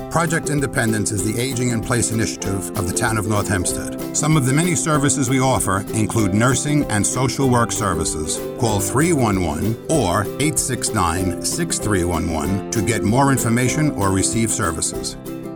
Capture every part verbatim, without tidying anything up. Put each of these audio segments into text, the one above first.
Project Independence is the Aging in Place initiative of the town of North Hempstead. Some of the many services we offer include nursing and social work services. Call three one one or eight six nine, six three one one to get more information or receive services.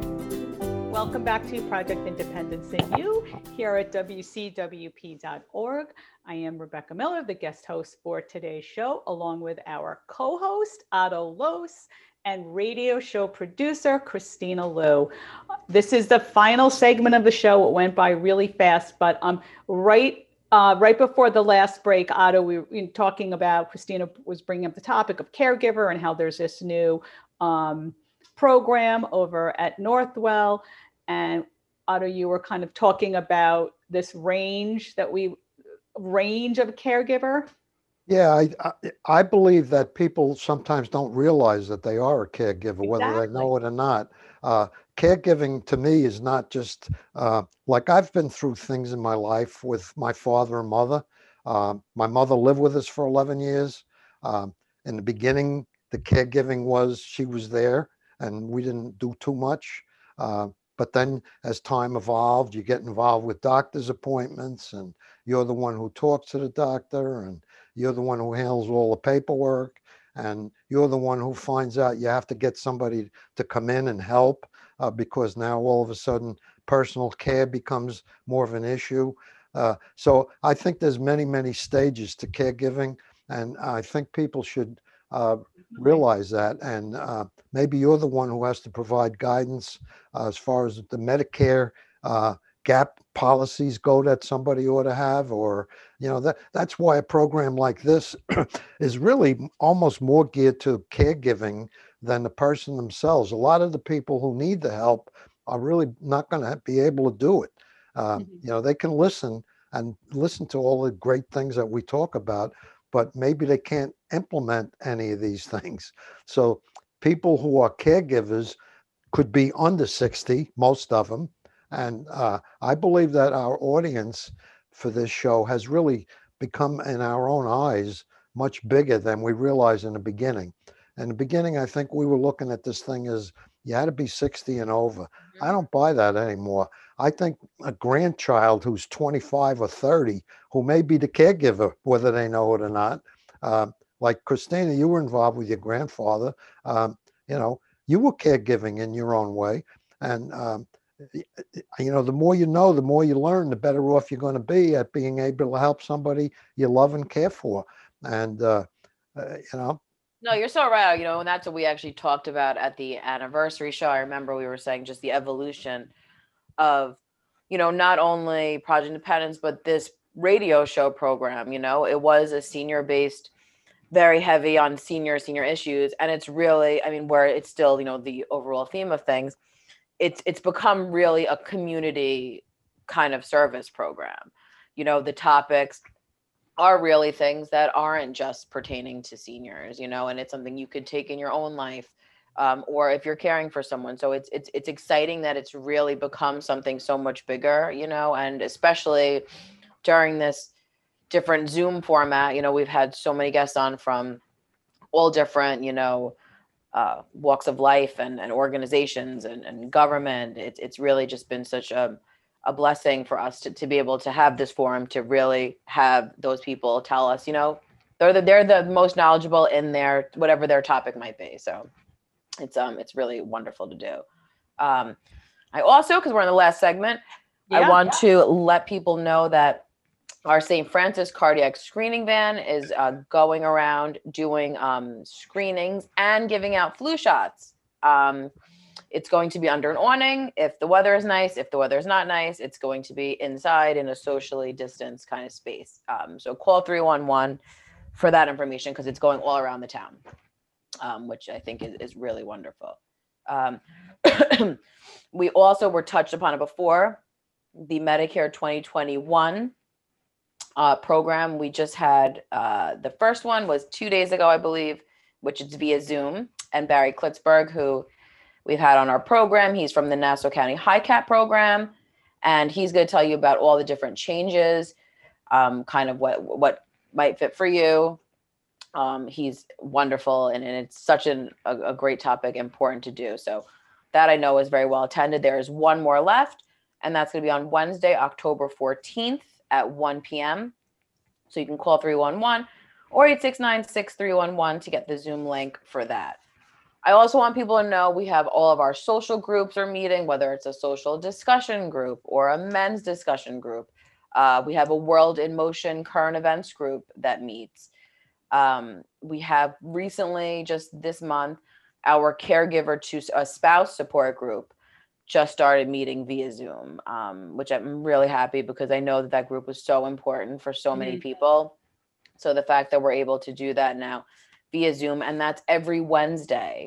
Welcome back to Project Independence and You here at W C W P dot org. I am Rebecca Miller, the guest host for today's show, along with our co-host, Otto Los, and radio show producer, Christina Liu. This is the final segment of the show. It went by really fast, but um, right uh, right before the last break, Otto, we were talking about, Christina was bringing up the topic of caregiver and how there's this new um, program over at Northwell. And Otto, you were kind of talking about this range that we, range of caregiver. Yeah, I, I I believe that people sometimes don't realize that they are a caregiver, whether Exactly. they know it or not. Uh, caregiving to me is not just uh, like I've been through things in my life with my father and mother. Uh, my mother lived with us for eleven years. Um, in the beginning, the caregiving was she was there and we didn't do too much. Uh, but then as time evolved, you get involved with doctor's appointments and you're the one who talks to the doctor and you're the one who handles all the paperwork, and you're the one who finds out you have to get somebody to come in and help uh, because now all of a sudden personal care becomes more of an issue. Uh, so I think there's many, many stages to caregiving, and I think people should uh, realize that. And uh, maybe you're the one who has to provide guidance uh, as far as the Medicare uh, gap policies go that somebody ought to have, or, you know, that that's why a program like this is really almost more geared to caregiving than the person themselves. A lot of the people who need the help are really not going to be able to do it. Um, Mm-hmm. You know, they can listen and listen to all the great things that we talk about, but maybe they can't implement any of these things. So people who are caregivers could be under sixty, most of them. And uh, I believe that our audience for this show has really become, in our own eyes, much bigger than we realized in the beginning. In the beginning, I think we were looking at this thing as you had to be sixty and over. Mm-hmm. I don't buy that anymore. I think a grandchild who's twenty-five or thirty, who may be the caregiver, whether they know it or not, uh, like Christina, you were involved with your grandfather. Um, you know, you were caregiving in your own way. And um, you know, the more you know, the more you learn, the better off you're going to be at being able to help somebody you love and care for. And, uh, uh, you know. No, you're so right. You know, and that's what we actually talked about at the anniversary show. I remember we were saying just the evolution of, you know, not only Project Independence, but this radio show program. You know, it was a senior based, very heavy on senior, senior issues. And it's really, I mean, where it's still, you know, the overall theme of things. It's it's become really a community kind of service program. You know, the topics are really things that aren't just pertaining to seniors, you know, and it's something you could take in your own life, um, or if you're caring for someone. So it's it's it's exciting that it's really become something so much bigger, you know, and especially during this different Zoom format, you know, we've had so many guests on from all different, you know, Uh, walks of life and, and organizations and, and government. It's it's really just been such a, a blessing for us to, to be able to have this forum, to really have those people tell us, you know, they're the, they're the most knowledgeable in their, whatever their topic might be. So it's um it's really wonderful to do. Um, I also, because we're in the last segment, yeah, I want yeah. to let people know that our Saint Francis cardiac screening van is uh, going around doing um, screenings and giving out flu shots. Um, it's going to be under an awning. If the weather is nice, if the weather is not nice, it's going to be inside in a socially distanced kind of space. Um, so call three one one for that information, because it's going all around the town, um, which I think is, is really wonderful. Um, we also were touched upon it before, the Medicare twenty twenty-one Uh, program. We just had uh, the first one was two days ago, I believe, which is via Zoom. And Barry Klitzberg, who we've had on our program, he's from the Nassau County High Cap program, and he's going to tell you about all the different changes, um, kind of what what might fit for you. Um, he's wonderful, and, and it's such an, a, a great topic, important to do. So that I know is very well attended. There is one more left, and that's going to be on Wednesday, October fourteenth at one p.m. So you can call three one one or eight six nine, six three one one to get the Zoom link for that. I also want people to know we have all of our social groups are meeting, whether it's a social discussion group or a men's discussion group. Uh, we have a World in Motion current events group that meets. Um, we have recently, just this month, our caregiver to a spouse support group just started meeting via Zoom, um, which I'm really happy because I know that that group was so important for so many Mm-hmm. people. So the fact that we're able to do that now via Zoom, and that's every Wednesday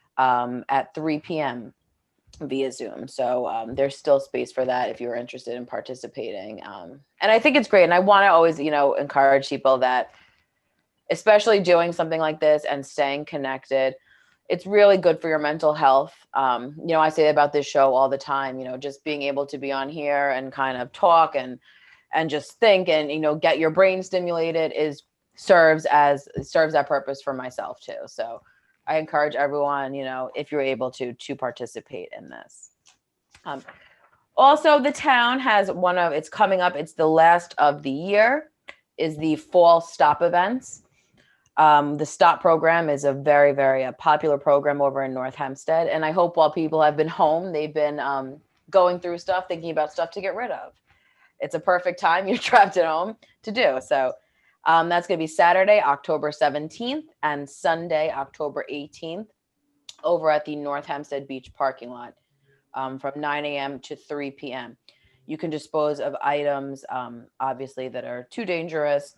um, at three p.m. via Zoom. So um, there's still space for that if you're interested in participating. Um, and I think it's great. And I want to always, you know, encourage people that, especially doing something like this and staying connected, it's really good for your mental health. Um, you know, I say about this show all the time, you know, just being able to be on here and kind of talk and, and just think and, you know, get your brain stimulated is serves as serves that purpose for myself too. So I encourage everyone, you know, if you're able to, to participate in this. Um, also, the town has one of, it's coming up, it's the last of the year, is the fall stop events. Um, the STOP program is a very, very uh, popular program over in North Hempstead. And I hope while people have been home, they've been um, going through stuff, thinking about stuff to get rid of. It's a perfect time, you're trapped at home, to do. So um, that's going to be Saturday, October seventeenth and Sunday, October eighteenth over at the North Hempstead Beach parking lot um, from nine a.m. to three p.m. You can dispose of items, um, obviously, that are too dangerous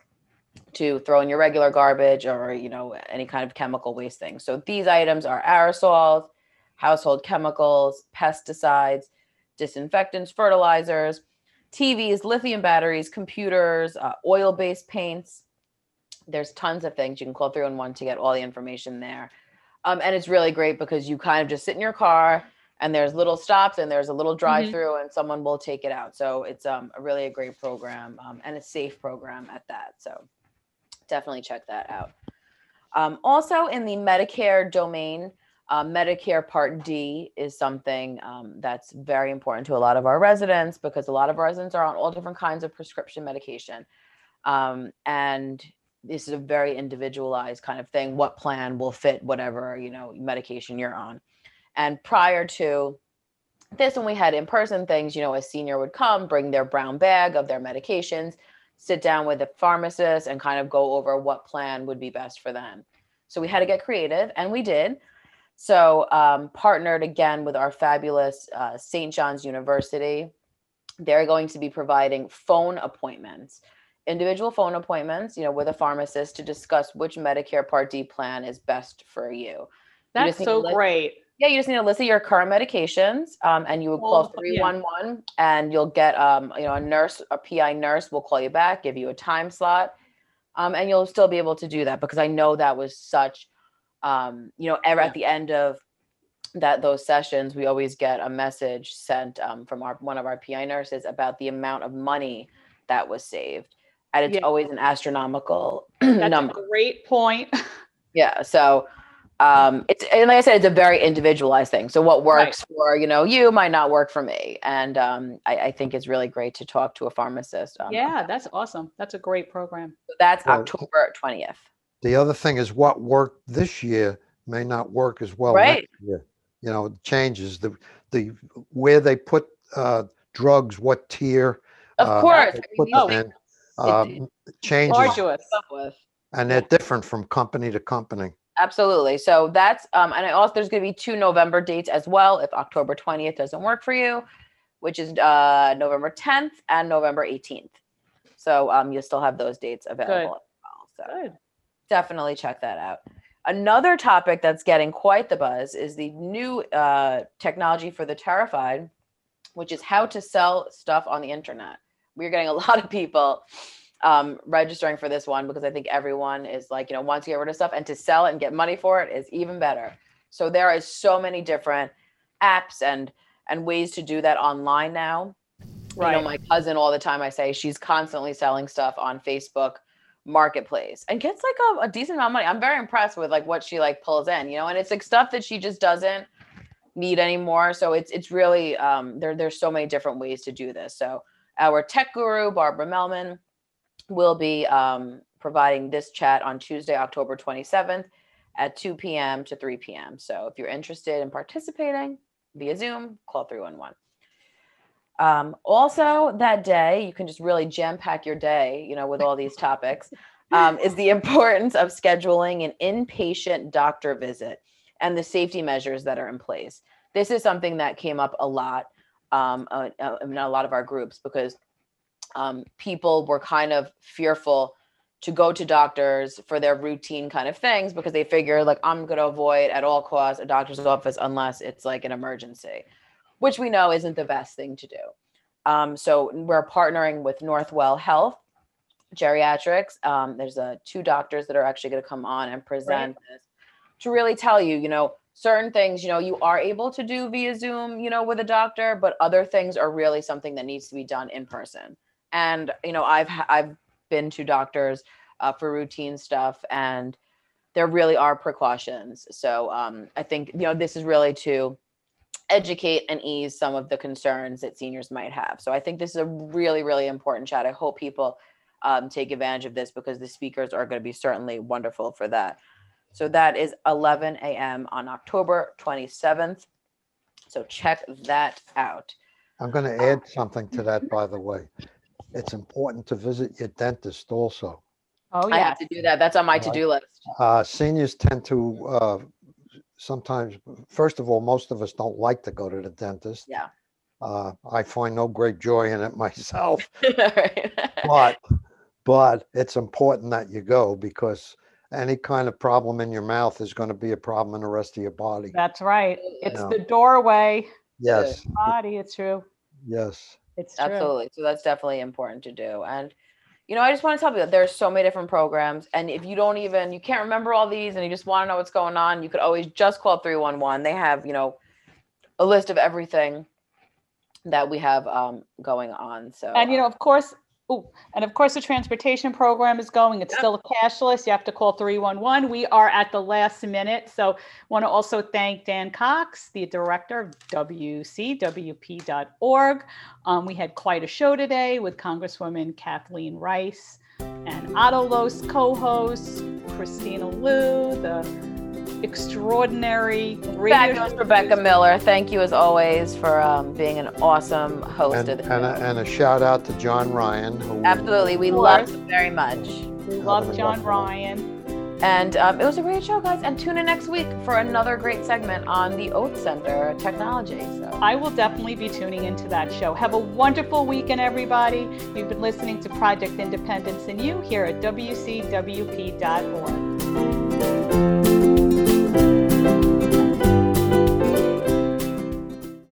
to throw in your regular garbage or, you know, any kind of chemical waste thing. So these items are aerosols, household chemicals, pesticides, disinfectants, fertilizers, T Vs, lithium batteries, computers, uh, oil-based paints. There's tons of things. You can call three one one to get all the information there. Um, and it's really great because you kind of just sit in your car and there's little stops and there's a little drive-through mm-hmm. and someone will take it out. So it's um, a really a great program um, and a safe program at that. So definitely check that out. Um, also in the Medicare domain, uh, Medicare Part D is something um, that's very important to a lot of our residents because a lot of our residents are on all different kinds of prescription medication. Um, and this is a very individualized kind of thing. What plan will fit whatever, you know, medication you're on. And prior to this, when we had in-person things, you know, a senior would come, bring their brown bag of their medications, sit down with a pharmacist and kind of go over what plan would be best for them. So we had to get creative, and we did. So um, partnered again with our fabulous uh, Saint John's University. They're going to be providing phone appointments, individual phone appointments, you know, with a pharmacist to discuss which Medicare Part D plan is best for you. That's you so list, great. Yeah, you just need to list your current medications, um, and you would call three one one, yeah. and you'll get, um, you know, a nurse, a P I nurse will call you back, give you a time slot, um, and you'll still be able to do that because I know that was such. Um, you know, ever yeah. at the end of that those sessions, we always get a message sent um, from our one of our P I nurses about the amount of money that was saved, and it's yeah. always an astronomical That's number. A great point. Yeah, so um, it's and like I said, it's a very individualized thing. So what works right. for you know you might not work for me, and um, I, I think it's really great to talk to a pharmacist. Um, yeah, that's awesome. That's a great program. So that's well, October twentieth. The other thing is what worked this year may not work as well right. next year. You know, it changes the the where they put uh, drugs, what tier. Of uh, course, they put them in, um, changes, arduous. and they're different from company to company. Absolutely. So that's um, and I also there's going to be two November dates as well if October twentieth doesn't work for you, which is uh, November tenth and November eighteenth. So um, you'll still have those dates available Good. as well. So. Good. Definitely check that out. Another topic that's getting quite the buzz is the new uh, technology for the terrified, which is how to sell stuff on the internet. We're getting a lot of people um, registering for this one because I think everyone is like, you know, wants to get rid of stuff, and to sell it and get money for it is even better. So there is so many different apps and and ways to do that online now. Right. You know, my cousin all the time, I say she's constantly selling stuff on Facebook Marketplace and gets like a, a decent amount of money. I'm very impressed with like what she like pulls in, you know, and it's like stuff that she just doesn't need anymore. So it's it's really um, there. There's so many different ways to do this. So our tech guru Barbara Melman will be um, providing this chat on Tuesday, October twenty-seventh at two p.m. to three p.m. So if you're interested in participating via Zoom, call three one one. Um, also that day, you can just really jam pack your day, you know, with all these topics, um, is the importance of scheduling an inpatient doctor visit and the safety measures that are in place. This is something that came up a lot um, uh, uh, in a lot of our groups because um, people were kind of fearful to go to doctors for their routine kind of things because they figure like, I'm going to avoid at all costs a doctor's office unless it's like an emergency, which we know isn't the best thing to do. Um, so we're partnering with Northwell Health Geriatrics. Um, there's uh, two doctors that are actually going to come on and present right. this to really tell you, you know, certain things, you know, you are able to do via Zoom, you know, with a doctor, but other things are really something that needs to be done in person. And, you know, I've, I've been to doctors uh, for routine stuff and there really are precautions. So um, I think, you know, this is really to educate and ease some of the concerns that seniors might have. So I think this is a really, really important chat. I hope people um, take advantage of this because the speakers are going to be certainly wonderful for that. So that is eleven a.m. on October twenty-seventh. So check that out. I'm going to add something to that, by the way. It's important to visit your dentist also. Oh, yeah. I have to do that. That's on my to-do list. Uh, seniors tend to uh, sometimes, first of all, most of us don't like to go to the dentist. Yeah. Uh, I find no great joy in it myself. Right. but but it's important that you go because any kind of problem in your mouth is going to be a problem in the rest of your body. That's right. It's Yeah. the doorway. Yes. To the body. It's true. Yes. It's true. Absolutely. So that's definitely important to do. And, you know, I just want to tell you that there's so many different programs. And if you don't even, you can't remember all these and you just want to know what's going on, you could always just call three one one. They have, you know, a list of everything that we have um, going on. So, And, you know, of course, ooh, and of course, the transportation program is going. It's Yep. still cashless. You have to call three one one. We are at the last minute. So want to also thank Dan Cox, the director of W C W P dot org. Um, we had quite a show today with Congresswoman Kathleen Rice and Otto Los co-hosts, Christina Liu, the extraordinary radio back goes Rebecca Miller. Thank you as always for um, being an awesome host And, of the and, a, show. and a shout out to John Ryan. Who Absolutely. We Of love course. him very much. We love Having a John wonderful- Ryan. And um, it was a great show, guys. And tune in next week for another great segment on the Oath Center technology. So I will definitely be tuning into that show. Have a wonderful weekend, everybody. You've been listening to Project Independence and You here at W C W P dot org.